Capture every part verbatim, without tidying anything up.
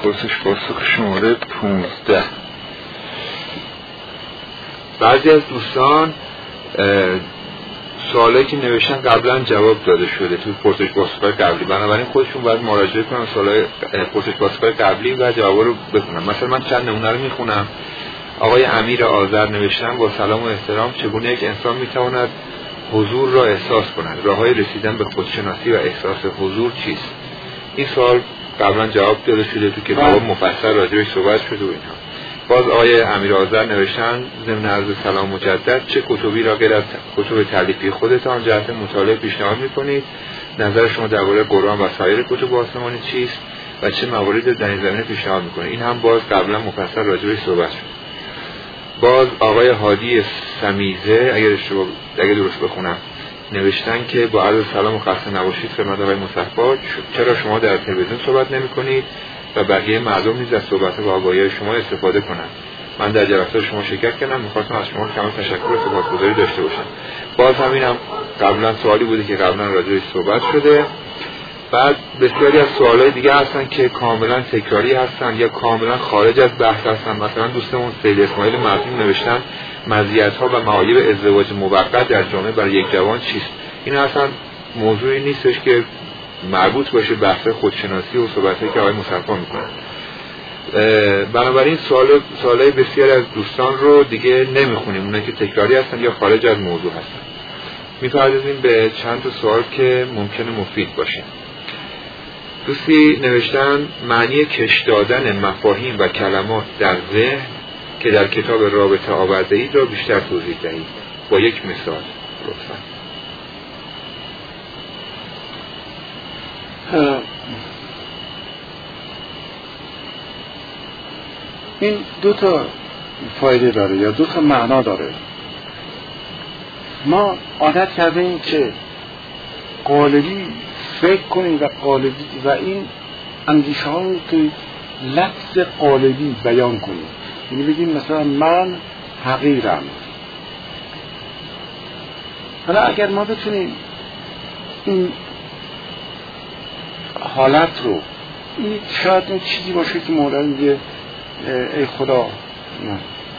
پرسش پاسخ شماره پونزده. بعضی از دوستان سوالایی که نوشتن قبلا جواب داده شده تو پرسش پاسخ قبلی، بنابراین خودشون باید مراجعه کنن سوالای پرسش پاسخ قبلی و جوابا رو بخونن. مثلا من چند نمونه رو میخونم. آقای امیر آذر نوشتن: با سلام و احترام، چگونه یک انسان میتواند حضور را احساس کند؟ راههای رسیدن به خودشناسی و احساس حضور چیست؟ این سوال قبلا جواب داده شده تو کتاب مفصل راجعش صحبت شده و اینها. باز آقای امیر آذر نوشتن: ضمن عرض سلام مجدد، چه کتبی را غیر از کتب تالیفی خودتان جهت مطالعه پیشنهاد می‌کنید؟ نظر شما درباره قرآن و سایر کتب آسمانی چیست و چه مواردی در این زمینه پیشنهاد می‌کنید؟ این هم باز قبلا مفصل راجعش صحبت شد. باز آقای هادی سمیزه، اگر اشتباه اگه درست بخونم، نوشتن که با عرض سلام و خسته نباشید خدمت آقای مصطفی، چرا شما در تلویزیون صحبت نمی‌کنید و بقیه مردم نیز از صحبت و آگاهی شما استفاده کنند؟ من در جلسات شما شرکت کردم، می‌خواستم از شما کامل تشکر و سپاسگزاری داشته باشم. باز همینم قبلا سوالی بوده که قبلا راجعش صحبت شده. بعد بسیاری از سوالای دیگه هستن که کاملا تکراری هستن یا کاملا خارج از بحث هستن. مثلا دوستمون سید اسماعیل مظلوم نوشتن: مزیت‌ها و معایب ازدواج موقت در جامعه برای یک جوان چیست؟ این اصلا موضوعی نیستش که مربوط باشه بحث خودشناسی و صحبتایی که آقای مصطفی میکنن. بنابراین سوال سوالای بسیاری از دوستان رو دیگه نمیخونیم، اونایی که تکراری هستن یا خارج از موضوع هستن. میپردازیم به چند تا سوال که ممکنه مفید باشه. دوستی نوشتن: معنی کش دادن مفاهیم و کلمات در ذهن که در کتاب رابطه آورده اید را بیشتر توضیح دهید با یک مثال لطفا. این دو تا فایده داره یا دو تا معنا داره. ما عادت کردیم که قالبی فکر کنیم و قالبی و این اندیشه ها رو که لفظ قالبی بیان کنیم، یعنی بگیم مثلا من حقیرم. حالا اگر ما بتونیم این حالت رو، این شاید این چیزی باشه که مولانا میگه ای خدا نه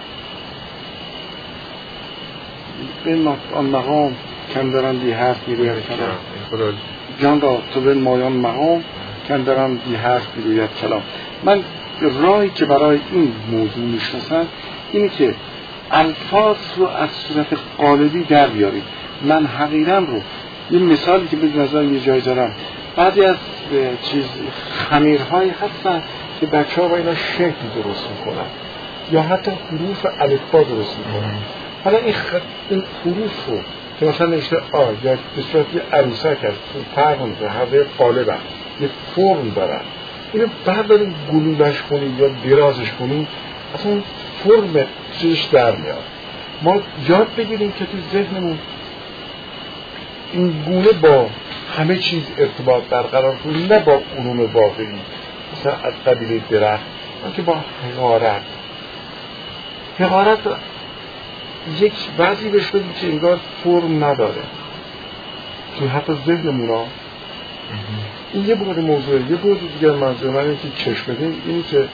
این آن مقام کندرندی هست میروید کلام، جان را تو بین مایان مقام کندرندی هست میروید کلام. من راهی که برای این موضوع میشناسم اینه که الفاظ رو از صورت قالبی در بیاریم. من حقیقم رو این مثالی که به نظر یه جای دارم، بعضی از چیز خمیرهایی هستن که بچه ها با اینا شکل درست میکنن یا حتی حروف الفبا درست میکنن. حالا این, خ... این حروف رو که مثلا نوشته آ یا به صورت یه عروسک هست فرق میکنه، هر یه قالب هست، یه فرم دارن، اینو برداریم گلولش کنیم یا درازش کنیم، اصلا این فرم چیزش در میاد. ما یاد بگیریم که تو ذهنمون این گونه با همه چیز ارتباط برقرار کنیم، نه با علوم واقعی مثلا از قبیل درخت، که با حقارت حقارت یک بعضی بهش بدیم که انگار فرم نداره تو حتی ذهنمون ها. این یه بود موضوع. یه بود دیگر منظور من اینه که چشم بدیم اینی که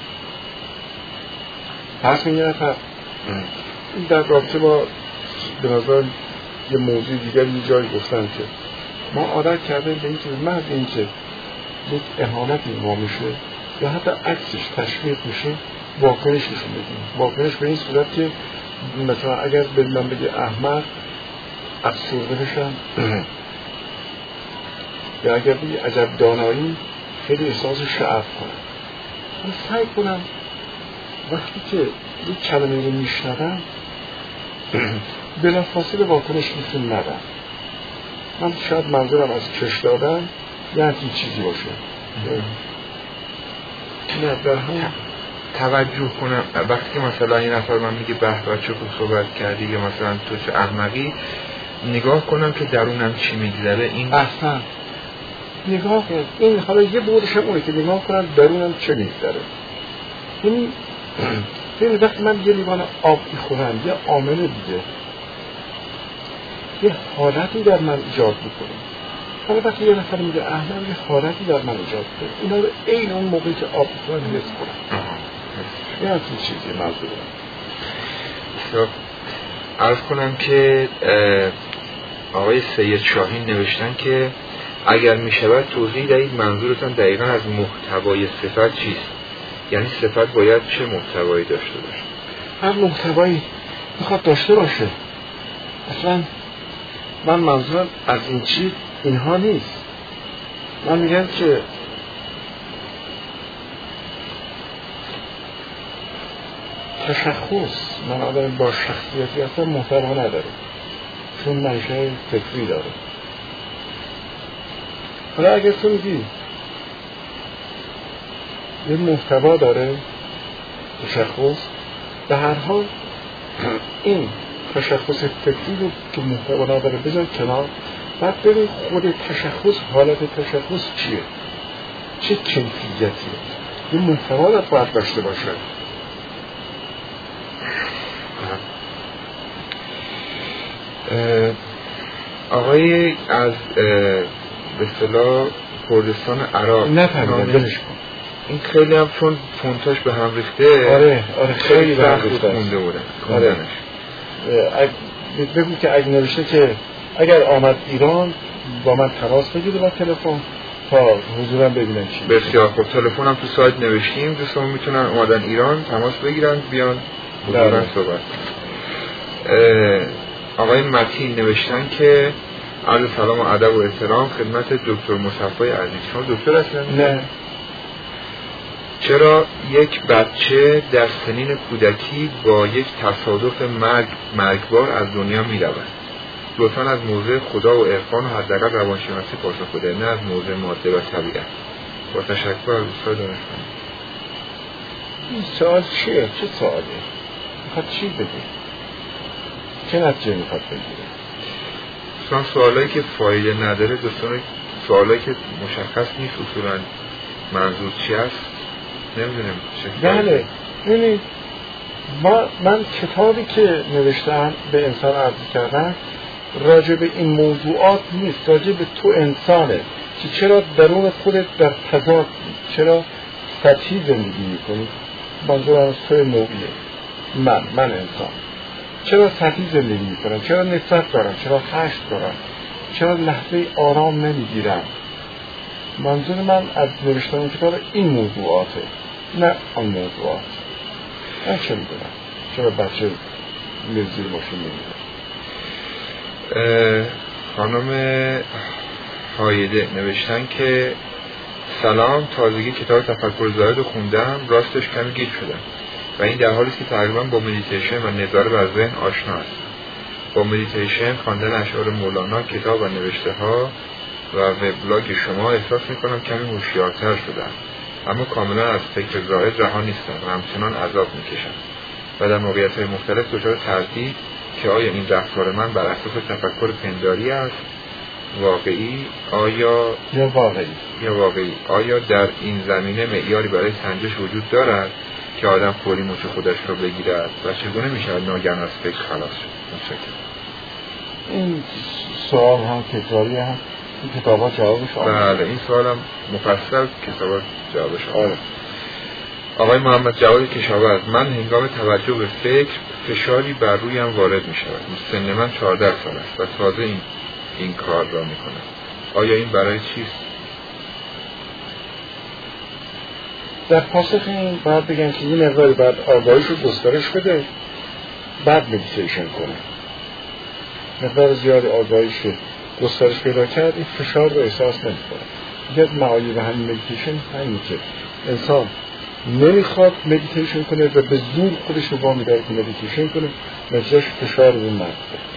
پس من یه نفر این در رابطه با به نظر یه موضوع دیگر یه جایی گفتن که ما عادت کردیم به این که محض این که یک اهانتی ما میشه یا حتی عکسش تشویق میشه واکنش نشون بدیم. واکنش به این صورت که مثلا اگر بدونم بگه احمد افسرده بشم یا اگر بگه عجب دانایی خیلی احساس شعف کنم. من سعی کنم وقتی که یک کلمه رو میشنوم بلافاصله واکنش نشون ندم. من شاید منظورم از کش دادن یه همچین چیزی باشه، نه در هم توجه کنم وقتی که مثلا یه نفر من میگه به بچه خوب صحبت کردی یا مثلا تو چه احمقی، نگاه کنم که درونم چی میگذره. این اصلا نگاه کنم این حالا یه بودش هم اونه که نگاه کنم درونم چه میگذره. این این وقتی من یه لیوان آب میخورم یه عامل دیگه یه حالتی در من ایجاد میکنه. حالا وقتی یه نفر میگه احمد یه حالتی در من ایجاد کنه، اینا رو عین اون موقعی که آب میکنه حس کنم. یه همچین چیزی منظورم. خب عرض کنم که آقای سید شاهین نوشتن که اگر میشود توضیح دهید منظورتان دقیقا از محتوای صفت چیست؟ یعنی صفت باید چه محتوایی داشته باشه؟ هر محتوایی میخواد داشته باشه. اصلا من منظورم از این چیز اینها نیست. من میگم که تشخص من آدم با شخصیتی اصلا محتوا نداره، چون منشأ فکری داره. حالا اگر تو میگی یه محتوا داره تشخص، به هر حال این تشخص فکری رو که محتوا نداره بذار کنار، بعد ببین خود تشخص، حالت تشخص چیه، چه کیفیتیه، یه محتوا رو باید داشته باشه. آقای از به اصطلاح کردستان عراق نفهمیدم دلش کن، این خیلی هم چون فونتاش به هم ریخته. آره آره خیلی به هم ریخته خونده بودن. آره بگو که اگه نوشته که اگر آمد ایران با من تماس بگیره با تلفن تا حضورم ببینن چی. بسیار خوب، تلفن هم تو سایت نوشتیم، دوستان میتونن اومدن ایران تماس بگیرن بیان حضورن صحبت. آقای متین نوشتن که عرض سلام و ادب و احترام خدمت دکتر مصطفی عزیز. شما دکتر هستین؟ نه. چرا یک بچه در سنین کودکی با یک تصادف مرگ مرگبار از دنیا می رود؟ لطفاً از موضع خدا و عرفان و حداقل روانشناسی پاسخ بده، نه از موضع ماده و طبیعت. با تشکر از استاد دانشمند. این سوال چیه؟ چه سوالی؟ میخواد چی بگی؟ چه نتیجه میخواد بگیره؟ دوستان سوالایی که فایده نداره، دوستان سوالایی که مشخص نیست اصولاً منظور چی است نمیدونم چه. بله ببینید ما من کتابی که نوشتم به انسان عرض کردم راجع به این موضوعات نیست، راجع به تو انسانه که چرا درون خودت در تضاد، چرا سطحی زندگی میکنی. منظورم از تو نوعیه، من من انسان چرا سطحی زندگی میکنم، چرا نفرت دارم، چرا خشم دارم، چرا لحظه آرام نمیگیرم. منظور من از نوشتن این کتاب این موضوعاته، نه آن موضوعات. من چه میدونم چرا بچه لزیر ماشین نمیده. خانم هایده نوشتن که سلام، تازگی کتاب تفکر زاهد رو خوندم، راستش کمی گیج شدم و این در حالی است که تقریبا با مدیتیشن و نظاره بر ذهن آشنا هستم. با مدیتیشن، خواندن اشعار مولانا، کتاب و نوشته ها و وبلاگ شما احساس میکنم کمی هوشیارتر شدم، اما کاملا از فکر زائد رها نیستم و همچنان عذاب میکشم و در موقعیت‌های مختلف دچار تردید که آیا این رفتار من بر اساس تفکر پنداری است واقعی آیا یا واقعی یا واقعی آیا در این زمینه معیاری برای سنجش وجود دارد که آدم فوری مچ خودش رو بگیرد و چگونه میشود ناگهان از فکر خلاص شد؟ متشکرم. این سوال هم تکراری هم این کتابا جوابش آمده. بله این سوال هم مفصل کتابا جوابش آمده. آقای محمد جواد کشاورز، من هنگام توجه به فکر فشاری بر رویم وارد می شود. سن من چهارده سال است و تازه این این کار را می کنم. آیا این برای چیست؟ در پاسخ این باید بگم که این مقداری باید آگاهیش رو گسترش بده، بعد مدیتیشن کنه. مقدار زیادی آگاهیش رو گسترش پیدا کرد، این فشار رو احساس نمی کنه. یک معایب همین مدیتیشن همین که انسان نمیخواد مدیتیشن کنه و به زور خودش رو با میداره که مدیتیشن کنه، نتیجهش فشار رو مرد.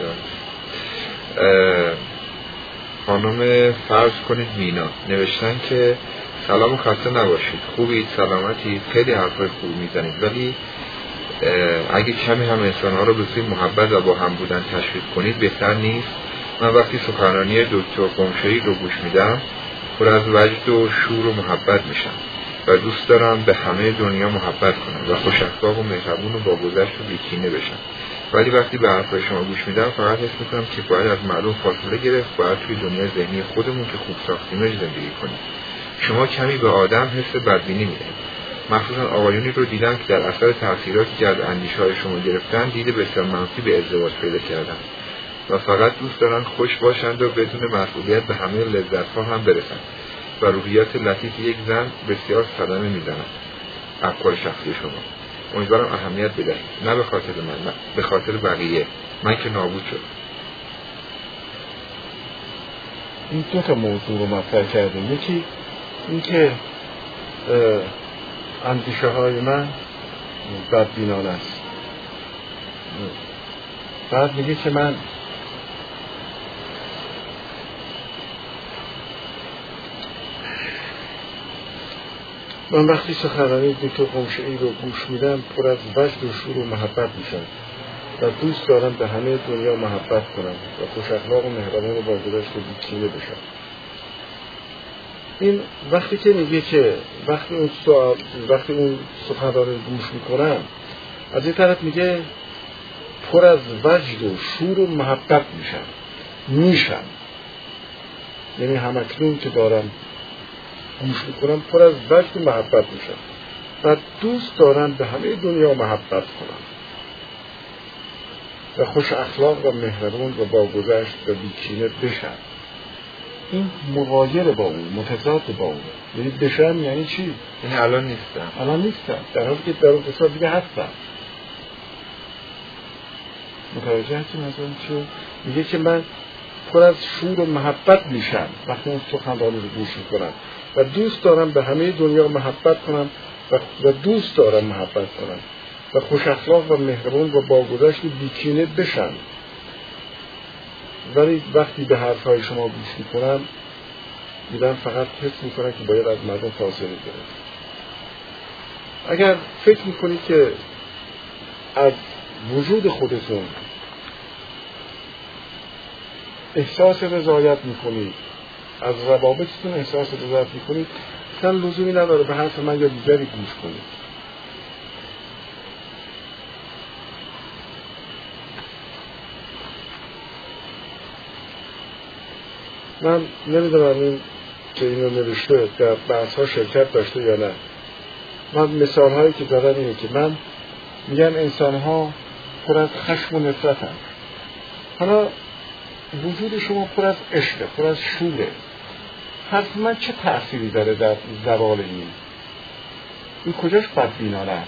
خانم فرض کنید مینا نوشتن که سلام و خسته نباشید، خوبید، سلامتید، خیلی حرفای خوب میزنید، ولی اگه کمی هم انسان‌ها رو به سوی محبت و با هم بودن تشویق کنید بهتر نیست؟ من وقتی سخنرانی دکتر قمشه‌ای رو گوش میدم پر از وجد و شور و محبت میشم و دوست دارم به همه دنیا محبت کنم و خوش اخلاق و مهربون و با گذشت و بی‌کینه بشم ولی وقتی به حرفای شما گوش میدم فقط حس میکنم که باید از مردم فاصله گرفت، باید توی دنیای ذهنی خودمون که خوب ساختیمش زندگی کنیم. شما کمی به آدم حس بدبینی میدید. مخصوصا آقایونی رو دیدم که در اثر تأثیراتی که از اندیشه‌های شما گرفتن دید بسیار منفی به ازدواج پیدا کردن و فقط دوست دارن خوش باشند و بدون مسئولیت به همه لذت‌ها هم برسن و روحیات لطیف یک زن بسیار صدمه میزنند. افکار شخصی شما امیدوارم اهمیت بدهید، نه به خاطر من، نه به خاطر بقیه. من که نابود شد. این دو تا موضوع رو مطرح کرده. یکی این که اندیشه های من بدبینانه است. بعد میگه که من من وقتی سخنرانی دکتر قمشه‌ای رو گوش میدم پر از وجد و شور و محبت میشم و دوست دارم به همه دنیا محبت کنم و خوش اخلاق و مهربان و باگذشت و بی‌کینه بشم. این وقتی که میگه که وقتی اون سوال وقتی اون سخنرانی گوش میکنم، از این طرف میگه پر از وجد و شور و محبت میشم میشم یعنی همکنون که دارم گوش میکنم پر از وجد و محبت میشم و دوست دارم به همه دنیا محبت کنم و خوش اخلاق و مهربان و باگذشت و بی‌کینه بشم. این مغایر با اون، متضاد با اون. یعنی بشم یعنی چی؟ یعنی الان نیستم الان نیستم در حالی که در اون قصه دیگه هستم. متوجه هستی مثلا چه؟ میگه که من پر از شور و محبت میشم وقتی اون سخنرانی رو گوش میکنم و دوست دارم به همه دنیا محبت کنم و دوست دارم محبت کنم و خوش اخلاق و مهربان و باگذشت بی‌کینه بشم. ولی وقتی به حرفهای شما گوش میکنم دیدم فقط حس میکنم که باید از مردم فاصله گرفت. اگر فکر میکنید که از وجود خودتون احساس رضایت میکنید، از روابطتون احساس رضایت میکنید، اصلا لزومی نداره به حرف من یا دیگری گوش کنید. من نمیدونم این که اینو نوشته در بحث ها شرکت داشته یا نه. من مثال هایی که دارم اینه که من میگن انسان ها پر از خشم و نفرت هم. حالا وجود شما پر از عشق، پر از شوره. حرف من چه تأثیری داره در زوال این؟ این کجاش بدبینانه است؟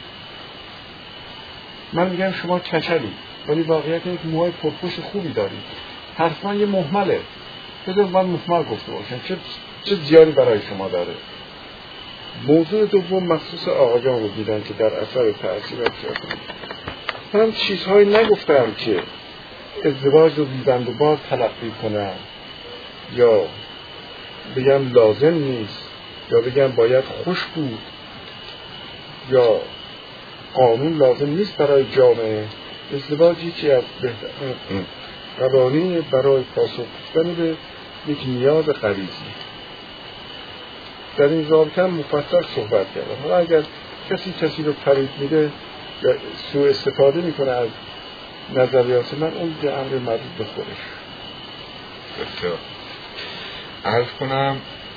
من میگم شما کچلی ولی واقعیت اینه که موهای پرپوش خوبی دارید. حرف من یه مهمله. بذار من مهمل گفته باشم چه چه زیانی برای شما داره. موضوع دوم مخصوص آقا جان رو دیدن که در اثر تأثیرات شدن. من چیزهایی نگفتم که ازدواج رو بیبند و بار تلقی کنم یا بگم لازم نیست یا بگم باید خوش بود یا قانون لازم نیست برای جامعه. ازدواجی که از قوانین برای پاسخ دادن به یک نیاز غریزی. در این رابطه مفصل صحبت کردم. حالا اگر کسی کسی رو فریب میده یا سوء استفاده میکنه از نظریات من، اون به امر مربوط به خودش. بسیار عرض کنم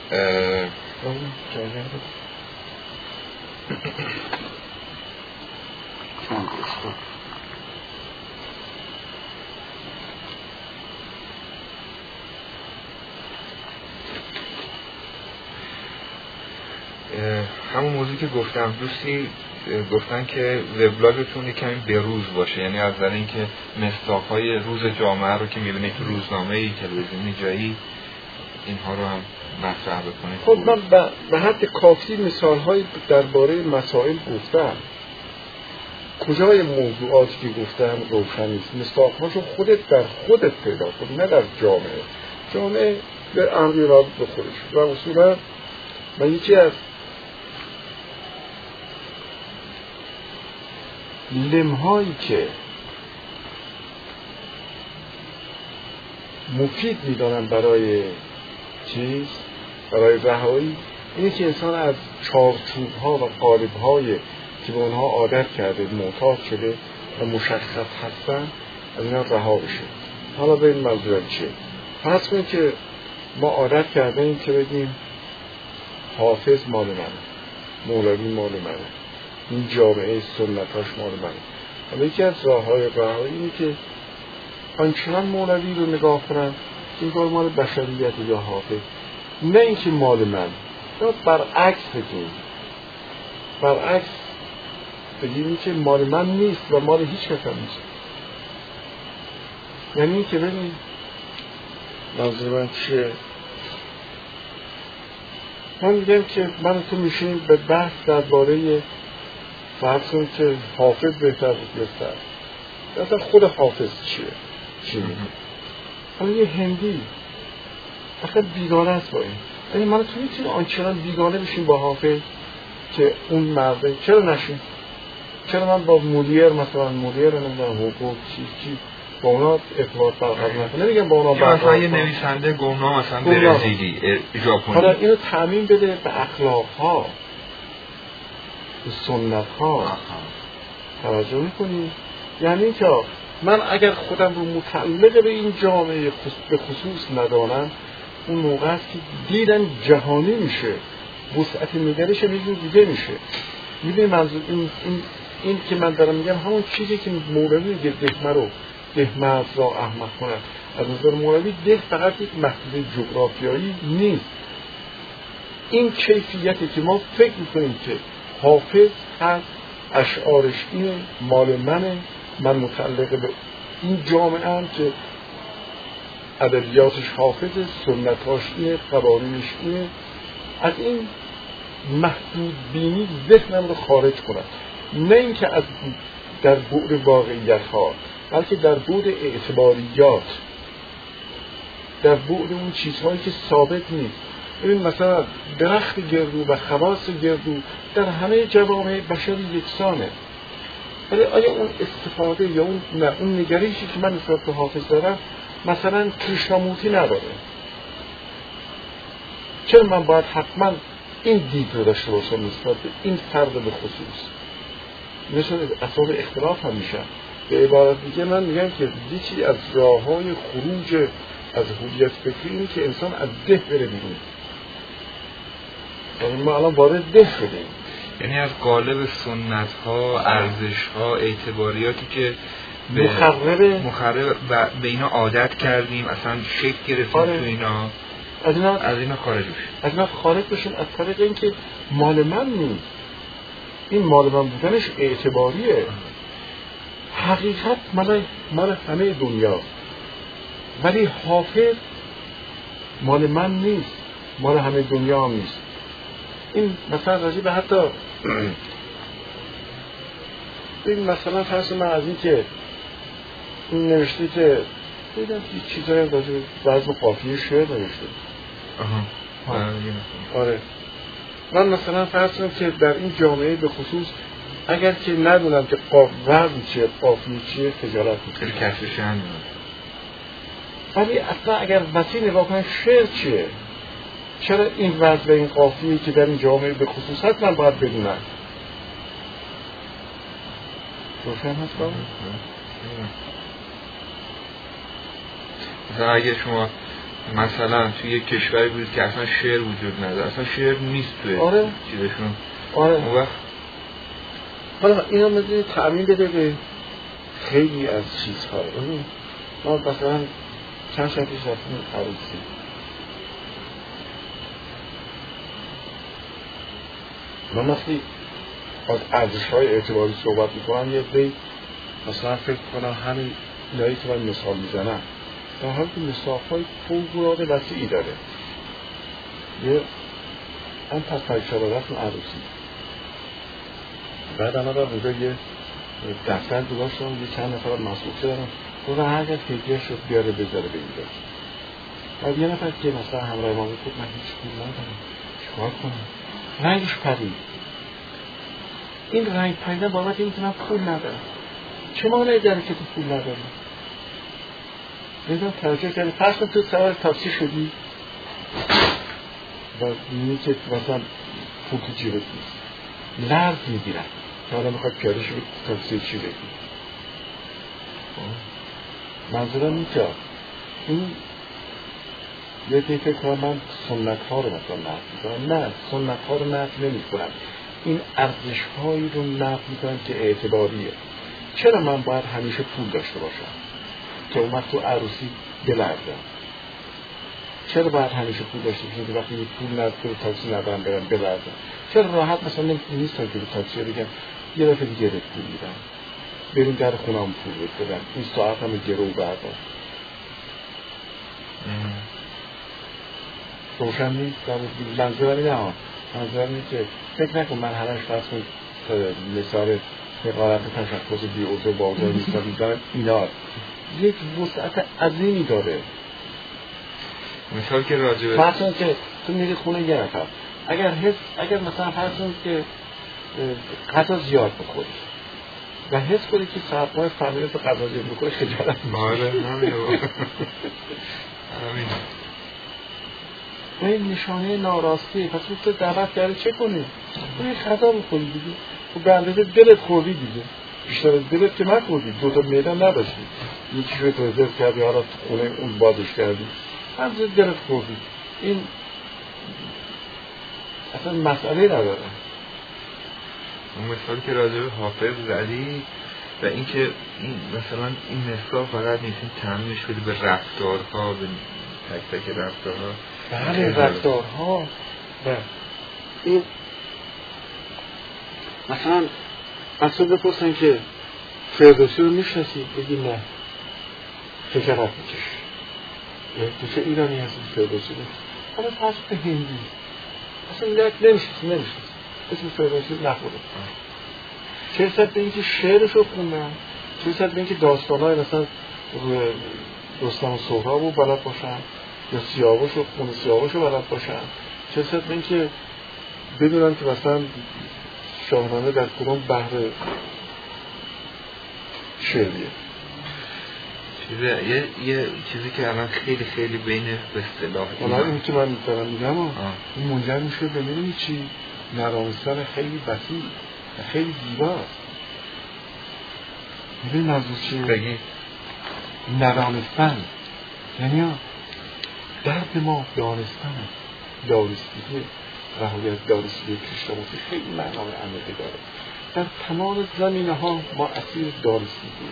همون موضوعی که گفتم، دوستی گفتن که وبلاگتون یک کمی بروز باشه، یعنی از نظر اینکه مصداق‌های روز جامعه رو که می‌بینید تو روزنامه‌ای، تلویزیونی، جایی، اینها رو هم مطرح بکنید. خب من به حد کافی مثال‌های درباره مسائل گفتم. کجای موضوعاتی که گفتم روشن نیست. مصداق‌هاشو خودت در خودت پیدا کن، نه در جامعه. جامعه به امری رابط به خودش. و اصولا من یکی از لمهایی که مفید میدانم برای چیز برای رهایی اینه که انسان از چارچوب‌ها و قالب‌های که به اونها عادت کرده، معتاد شده، و مشخص هستن از اینا رها بشه. حالا به این منظورم چیه؟ فرض کنید که ما عادت کرده این که بگیم حافظ مال منه، مولوی مال منه، این جامعه سنتاش مال منه. حالا یکی از راه‌های رهایی اینه که آنچنان مولوی رو نگاه کنن این کار مال بشریت یا حافظ، نه اینکه مال من. یا برعکس بگیم، برعکس بگیم که مال من نیست و مال هیچ کس هم نیست. یعنی این که ببین منظور من چیه؟ من میگم که من تو میشیم به بحث درباره فرض کنیم که حافظ بهتر بود بهتر، اصلا خود حافظ چیه؟ چی میگه؟ حالا یه هندی اصلا بیگانه است با این. یعنی من تو میتونی آنچنان بیگانه بشیم با حافظ که اون مرده چرا نشیم؟ چرا من با مولیر مثلا مولیر نمیدونم حقوق چی چی با اونا ارتباط برقرار نکنم؟ نمیگم با اونا برقرار مثلا یه نویسنده گمنام مثلا برزیلی ژاپنی، حالا اینو تعمیم بده به اخلاق ها، به سنت ها توجه میکنی؟ یعنی که من اگر خودم رو متعلق به این جامعه به خصوص ندانم، اون موقع است که دیدن جهانی میشه، وسعت نگرش یه جور دیگه میشه. میدونی منظور این, این, این که من دارم میگم همون چیزی که مولوی میگه دهمه رو دهمه را احمق کنن. از نظر مولوی ده فقط یک محدوده جغرافیایی نیست، این کیفیتی که ما فکر میکنیم که حافظ هست، اشعارش اینه، مال منه، من متعلق به این جامعه هم که ادبیاتش حافظه، سنتاش اینه، قوانینش اینه. از این محدود بینی ذهنم رو خارج کنم، نه اینکه از در بعد واقعیت ها، بلکه در بعد اعتباریات، در بعد اون چیزهایی که ثابت نیست. ببین مثلا درخت گردو و خواص گردو در همه جوامع بشری یکسانه، ولی آیا اون استفاده یا اون نه اون نگرشی که من نسبت به حافظ دارم مثلا کریشنامورتی نداره؟ چرا من باید حتما این دید رو داشته باشم نسبت به این فرد به خصوص؟ مثل اسباب اختلاف هم میشن. به عبارت دیگه من میگم که یکی از راه‌های خروج از هویت فکری اینه که انسان از ده بره بیرون. یعنی ما الان وارد ده شدیم، یعنی از قالب سنت ها، ارزش ها، اعتباریاتی که به مخرب مخرب و به اینا عادت کردیم، اصلا شکل گرفتیم آره. تو اینا از اینا از اینا خارج بشیم، از اینا خارج بشیم از طریق اینکه مال من نیست، این مال من بودنش اعتباریه. حقیقت مال مال همه دنیا، ولی حافظ مال من نیست، مال همه دنیا هم نیست. این مثلا راجع به حتی این مثلا فرض من از این که این نوشته که دیدم که چیزایی راجع به وزن قافیه شعر نوشته. آها آره من مثلا فرض کنم که در این جامعه به خصوص اگر که ندونم که قاف وزن چیه قافیه چیه خجالت میکنم، کسرش هم نمیدونم. ولی اصلا اگر وسیع نگاه کنم شعر چیه، چرا این وزن و این قافیه که در این جامعه به خصوص هست من باید بدونم؟ روشن هست باید؟ مثلا اگه شما مثلا توی یک کشوری بود که اصلا شعر وجود نداره، اصلا شعر نیست توی آره. چیزشون، آره. اون وقت حالا اینا میدونی تعمین بده به خیلی از چیزها. ما مثلا چند شب پیش رفتیم عروسی، من وقتی از ارزش‌های اعتباری صحبت میکنم یه دی مثلا فکر کنم همین اینایی که من مثال میزنم در حالی که مثال‌های فوق‌العاده وسیعی داره. یه هم پس پریشان رفتیم عروسی، بعد اما در اونجا یه دفتر گذاشتم، یه چند نفر مسئول شدن گفتن هر کس که هدیه شد بیاره بذاره به اینجا. بعد یه نفر که مثلا همراه ما بود من هیچ پول ندارم چیکار کنم؟ رنگش پرید. این رنگ پریدن بابت این که من پول ندارم. چه مانعی داره که تو پول نداری؟ میدونم توجه کردی فرض کن تو سوار تاکسی شدی و میبینی که مثلا پول تو جیبت نیست، لرز میگیرن که حالا میخواد پیاده شو به تاکسی چی بگی. منظورم این که این یه فکر کنم من سنت ها رو مثلا نقد میکنم. نه، سنت ها رو نقد نمی کنم، این ارزش هایی رو نقد میکنم که اعتباریه. چرا من باید همیشه پول داشته باشم که اومد تو عروسی بلردم؟ چرا باید همیشه پول داشته باشم که وقتی پول ندارم رو تاکسی ندارم برم بلردم؟ چرا راحت مثلا نیستم که رو تاکسی بگم یه دفعه دیگه بهت پول میدم، بریم در خونم پول بهت بدم، این ساعت هم گرو بردار. روشن نیست؟ منظورم اینه ها، منظورم اینه که فکر نکن من همش فرض کنم مثال حقارت تشخص بی اوضاع با اوضاع مثال میزنم، اینا یک وسعت عظیمی داره. مثال که راجبه فرض کن که تو میری خونه یه نفر، اگر حس اگر مثلا فرض کن که غذا زیاد بخوری و حس کنی که سرپای فهمیده تو غذا زیاد بخوری خجالت می‌کشی. آره همینه همینه. این نشانه ناراستی. پس تو دعوت کردی چه کنی؟ تو یه غذا بخوری دیگه، تو به اندازه دلت خوردی دیگه، بیشتر از دلت که نخوردی، دو تا معده نداشتی، یکی شوی تو رزرو کردی حالا تو خونه اون بازش کردی، از دلت خوردی. این اصلا مسئله نداره. اون مثال که راجع به حافظ زدی و اینکه این مثلا این مثال فقط نیست، این تمرینش شده به رفتارها، به تک تک رفتارها. بله رفتارها. و این مثلا اصلا بپرسن که فردوسی رو میشناسی؟ بگی نه، فکرت میکش تو چه ایرانی هستی فردوسی رو؟ حالا فرض به هندی اصلا نمیشناسی نمیشناسی اسم فردوسی نخورده. چه رسد به اینکه شعرش رو خوندن، چه رسد به اینکه داستانهای مثلا رستم و سهراب رو بلد باشن یا سیاوش رو خون سیاوش رو بلد باشن، چه رسد به اینکه بدونن که مثلا شاهنامه در کدام بحر شعریه. چیزه یه یه چیزی که الان خیلی خیلی بین به اصطلاح حالا این که من دارم میگم این منجر میشه به میدونی چی؟ نرانستن خیلی وسیع و خیلی زیباست. میدونی منظور چیه؟ بگی نرانستن یعنی درد ما دانستن دارستگی رهایت دارستگی کریشنامورتی خیلی معنای عمیقی داره. در تمام زمینه ها ما اسیر دارستگی.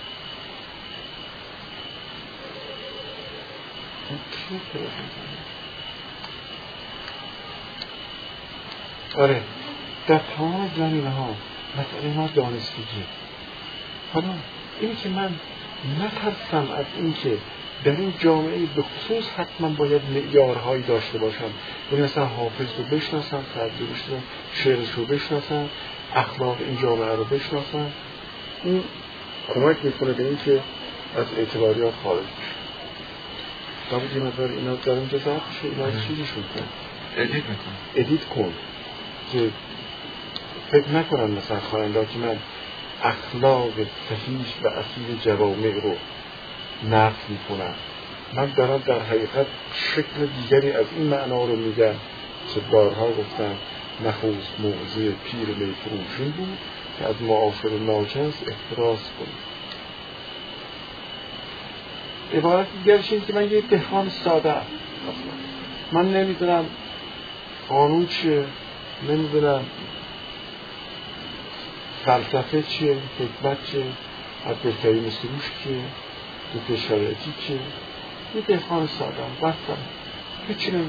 آره در تمام زمینه ها مسئله ما دانستگیه. حالا اینی که من نترسم از این که در این جامعه به خصوص حتما باید معیارهایی داشته باشم، یعنی مثلا حافظ رو بشناسم، سعدی رو بشناسم، شعرش رو بشناسم، اخلاق این جامعه رو بشناسم، این کمک میکنه به این که از اعتباریات خارج بشه. باید یه مقدار اینا در اونجا ضبط بشه، اینا چیزشون کن، ادیت میکن ادیت کن که فکر نکنن مثلا خواننده که من اخلاق صحیح و اصیل جوامع رو نقد میکنم. من دارم در حقیقت شکل دیگری از این معنا رو میگم که بارها گفتم نخست موعظه پیر میفروشین بود که از معاشر ناجنس احتراز کنید. عبارت دیگرش این که من یه دهقان ساده ام، من نمیدونم قانون چیه، نمیدونم فلسفه چیه، حکمت چیه، از بهترین سروش چیه، دکتر شرایطی چیه، یه دهقان ساده ام، بستم هیچی نمیدونم.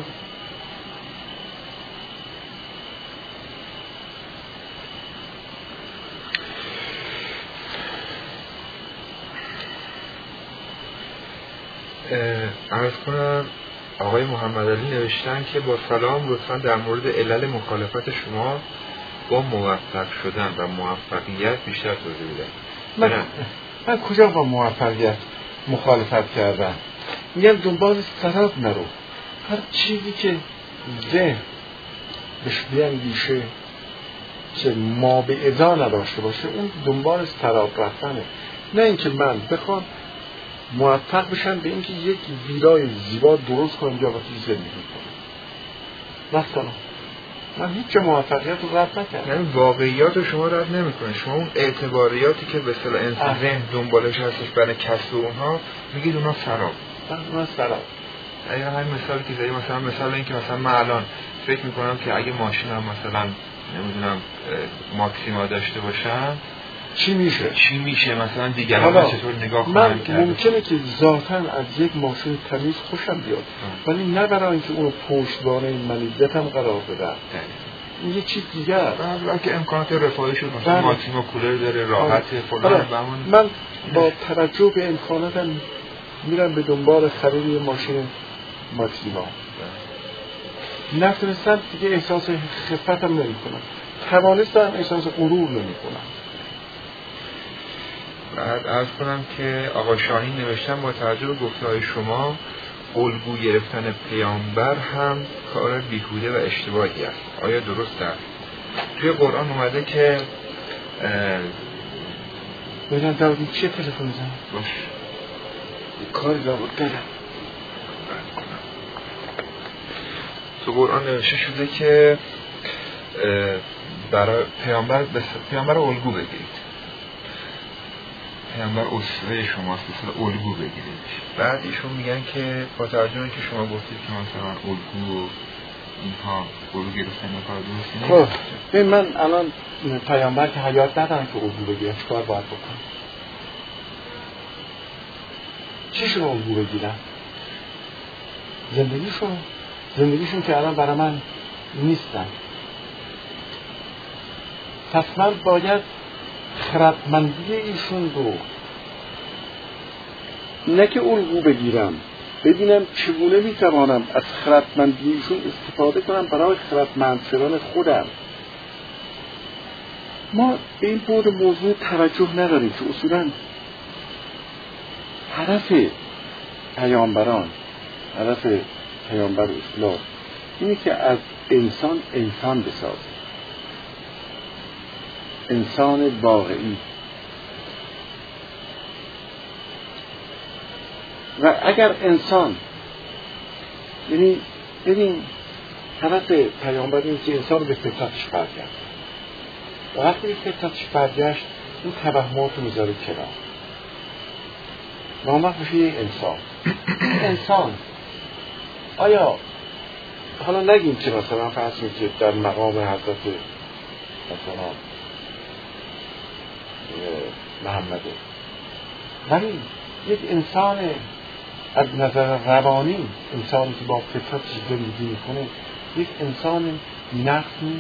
عرض کنم آقای محمد علی نوشتن که با سلام لطفا در مورد علل مخالفت شما با موفق شدن و موفقیت بیشتر توضیح بدید. من, من کجا با موفقیت مخالفت کردم؟ میگم دنبال سراب نرو. هر چیزی که ذهن بهش بیندیشه که ما به ازا نداشته باشه اون دنبال سراب رفتنه. نه اینکه من بخوام موفق بشن به اینکه یک ویلای زیبا درست کنم یا وقتی زندگی کنم. مثلا من هیچ موفقیت رو رد نکردم. یعنی واقعیات رو شما رد نمی‌کنید، شما اون اعتباریاتی که به اصطلاح انسان ذهن دنبالش هستش برای کسب اونها میگید اونها سراب. اونها سراب. اگه همین مثالی که زدی، مثلا مثال این که مثلا من الان فکر می‌کنم که اگه ماشینم مثلا نمیدونم ماکسیما داشته باشم چی میشه؟ چی میشه مثلا دیگران چطور نگاه خواهند کرد؟ من ممکنه که ذاتاً از یک ماشین تمیز خوشم بیاد، ولی نه برای اینکه اونو پشتوانه منیزتم قرار بدم. این یه چیز دیگه است. بعد که امکانات رفاهی شد، مثلا ماکسیما کولر داره، راحته، فلان. من با توجه به امکاناتم میرم به دنبال خرید یه ماشین ماکسیما. نتونستم دیگه احساس خفتم نمی کنم، توانستم احساس غرور نمی کنم. بعد عرض کنم که آقا شاهین نوشتن با توجه به گفته‌های شما الگو گرفتن پیامبر هم کار بیهوده و اشتباهی است. آیا درست است؟ توی قرآن اومده که ببینم داودی چه تلفن میزنم؟ باش کاری لابد دارم. تو قرآن نوشته شده که برای پیامبر پیامبر الگو بگیرید، پیامبر اسوه شماست، مثلا الگو بگیرید. بعد ایشون میگن که با توجه به اینکه شما گفتید که مثلا الگو و اینها الگو گرفتن کار درستی نیست. خب من الان پیامبر که حیات ندارم که الگو بگیرم، چیکار باید بکنم؟ چیشون الگو بگیرم؟ زندگیشون زندگیشون که الان برای من نیستن. پس من باید خردمندی ایشون رو نه که الگو بگیرم، ببینم چگونه میتوانم از خردمندی ایشون استفاده کنم برای خردمند شدن خودم. ما به این بود موضوع توجه نداریم که اصولاً هدف پیامبران، هدف پیامبر اسلام اینه که از انسان انسان بسازه، انسان واقعی. و اگر انسان، یعنی ببین هدف پیامبر اینه که انسان به فطرتش برگرده، و وقتی به فطرتش برگشت این توهمات رو میذاره کنار، نامت بشه یه انسان. انسان آیا حالا نگیم که مثلا فرض کنید که در مقام حضرت مثلا محمده، ولی یک انسان از نظر روانی، انسانی که با فطرتش زندگی میکنه، یک انسان نقصی.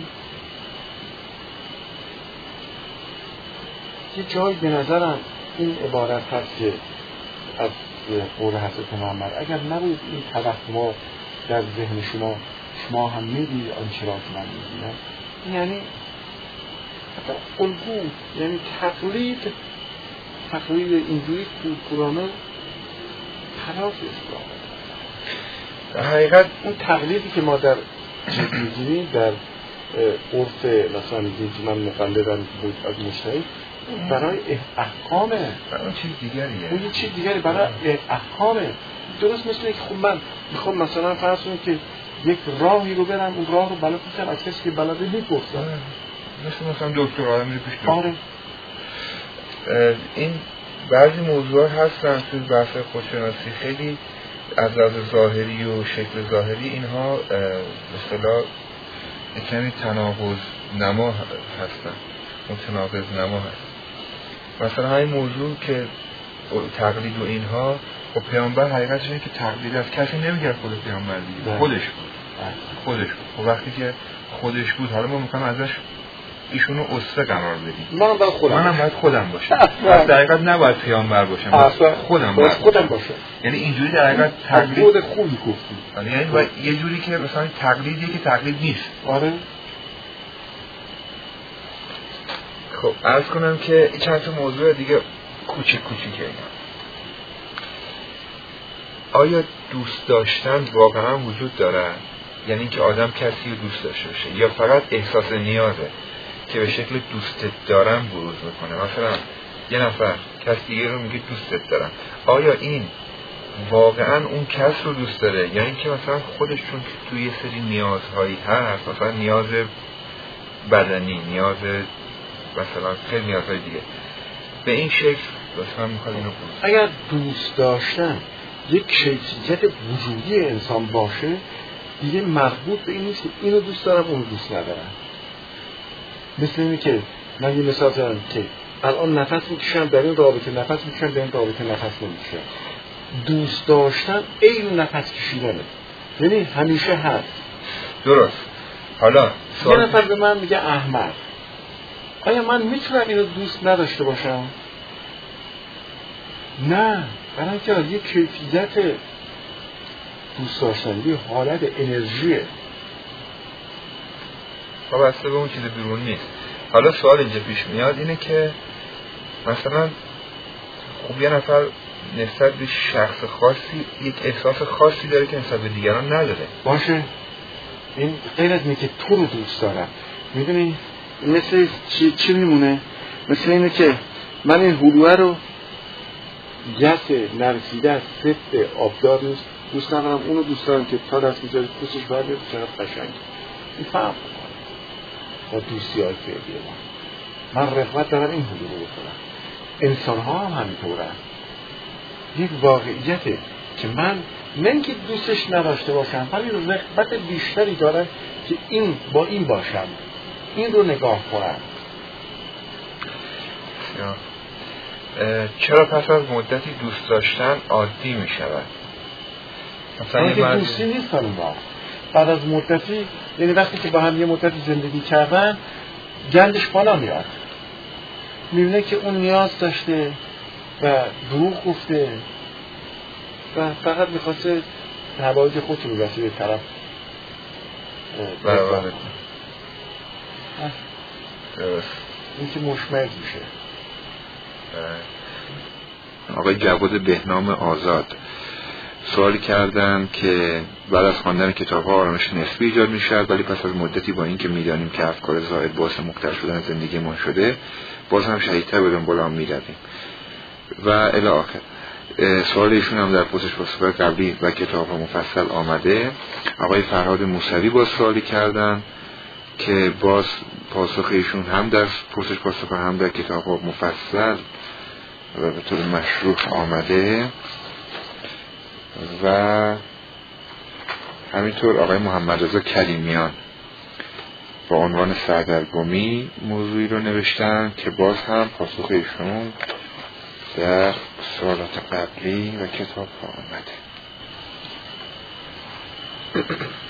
یه جایی به نظرم این عبارت هست که از قول حضرت محمد اگر نبود این توهمات در ذهن شما، شما هم میدید آنچه را که من میدیدم، یعنی الگو، یعنی تقلید تقلید اینجوری کورکورانه خلاف اسلام. در حقیقت اون تقلیدی که ما در چیز میگیریم در عرف مثلا میگیم که من مقلدم بود از مشتری، برای احکامه، برای چیز دیگریه، اون یه چیز دیگری برای احکامه. درست مثل اینکه خب من میخوام مثلا فرض کنم که یک راهی رو برم، اون راه رو بلد نیستم، از کسی که بلده میپرسم، مثل مثلا دکتر آدم میره پیش دکتر. آره. این بعضی موضوعات هستن توی بحث خودشناسی خیلی از لحاظ ظاهری و شکل ظاهری اینها به اصطلاح کمی تناقض نما هستن، متناقض نما هست. مثلا همین موضوع که تقلید و اینها، و پیامبر حقیقتش اینه که تقلید از کسی نمیگرد، خود پیامبر دیگه خودش بود، خودش بود. و وقتی که خودش بود، حالا ما میخوایم ازش ایشونو اسوه قرار بدیم. منم باید خودم منم باید خودم باشم. در حقیقت نباید پیامبر باشم، اصلا خودم باید خودم باشم. یعنی اینجوری در حقیقت تقلید خود خوبی گفتی. یعنی باید یه جوری که مثلا تقلیدی که تقلید نیست. آره. خب عرض کنم که چند تا موضوع دیگه کوچیک کوچیکه اینا. آیا دوست داشتن واقعا وجود داره؟ یعنی اینکه آدم کسی رو دوست داشته باشه، یا فقط احساس نیازه که به شکل دوستت دارم بروز میکنه؟ مثلا یه نفر کسی دیگه رو میگه دوستت دارم، آیا این واقعا اون کس رو دوست داره، یعنی که مثلا خودش چون توی یه سری نیازهایی هست، مثلا نیاز بدنی، نیاز مثلا خیلی نیازهای دیگه، به این شکل مثلا میخواد اینو بود. اگر دوست داشتن یک کیفیت وجودی انسان باشه دیگه مربوط به این نیست که اینو دوست دارم اونو دوست ندارم. مثل اینه که من یه مثال زدم که الان نفس میکشم در این رابطه، نفس میکشم در این رابطه نفس نمیکشم. دوست داشتن این نفس کشیدنه، یعنی همیشه هست. درست. حالا یه نفر به من میگه احمق، آیا من میتونم اینو دوست نداشته باشم؟ نه، برای اینکه یک کیفیت دوست داشتن، یه حالت انرژیه. خب اصلا به اون چیز بیرون نیست. حالا سوال اینجا پیش میاد اینه که مثلا خب یه نفر نسبت به شخص خاصی یک احساس خاصی داره که نسبت به دیگران نداره. باشه، این غیر از اینه که تو رو دوست دارم. میدونی مثل چی, چی میمونه؟ مثل اینه که من این هلوه رو گس نرسیده از سفت آبدار نیست دوست ندارم، اونو دوست دارم که تا دست میذاری پوستش برده چقدر قشنگ. این فرق با دوستی های فعلی ما. من رغبت دارم این هلوه رو بکنم. انسان ها هم همینطورن. یک واقعیته که من نه اینکه دوستش نداشته باشم، ولی رغبت بیشتری دارم که این با این باشم، این رو نگاه کنم. چرا پس از مدتی دوست داشتن عادی می شود؟ مثلا که مرد... دوستی نیستن اونا. بعد از مدتی، یعنی وقتی که با هم یه مدتی زندگی کردن گندش بالا میاد، میبینه که اون نیاز داشته و دروغ گفته و فقط میخواسته حوایج خودشو میبسته به طرف برابر. این که مشمرد میشه. آقای جواد بهنام آزاد سوالی کردن که بعد از خواندن کتاب‌ها آرامش نسبی ایجاد می‌شود، ولی پس از مدتی با این که می‌دانیم که افکار زائد باعث مختل شدن زندگی ما شده، باز هم شدیدتر به دنبال آن می‌رویم و الی آخر. سوال ایشون هم در پرسش پاسخ‌های قبلی و کتاب‌ها مفصل آمده. آقای فرهاد موسوی با سوالی کردن که باز پاسخ ایشون هم در پرسش پاسخ‌ها هم در کتاب‌ها مفصل و به طور مشروح آمده و همینطور آقای محمد رضا کریمیان با عنوان سردرگمی موضوعی رو نوشتن که باز هم پاسخ ایشون در سوالات قبلی و کتاب ها آمده.